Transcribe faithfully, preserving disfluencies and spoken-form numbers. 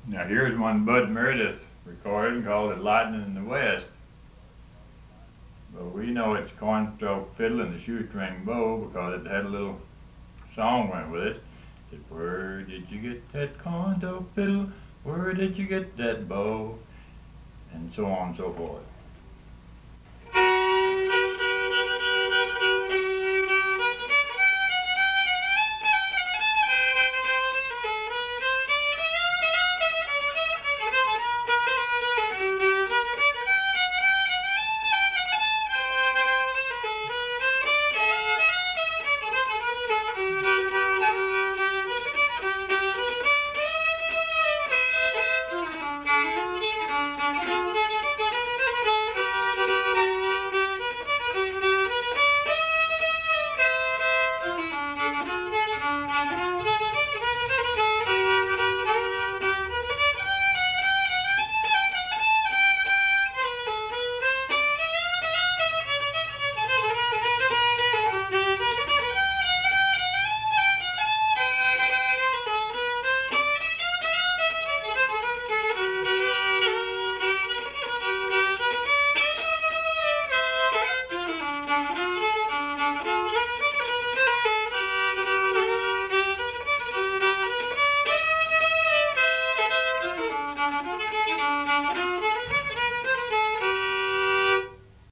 Now here's one Bud Meredith recorded called it Lightning in the West. But we know it's cornstalk fiddle and the shoestring bow because it had a little song went with it. It said, where did you get that cornstalk fiddle? Where did you get that bow? And so on and so forth.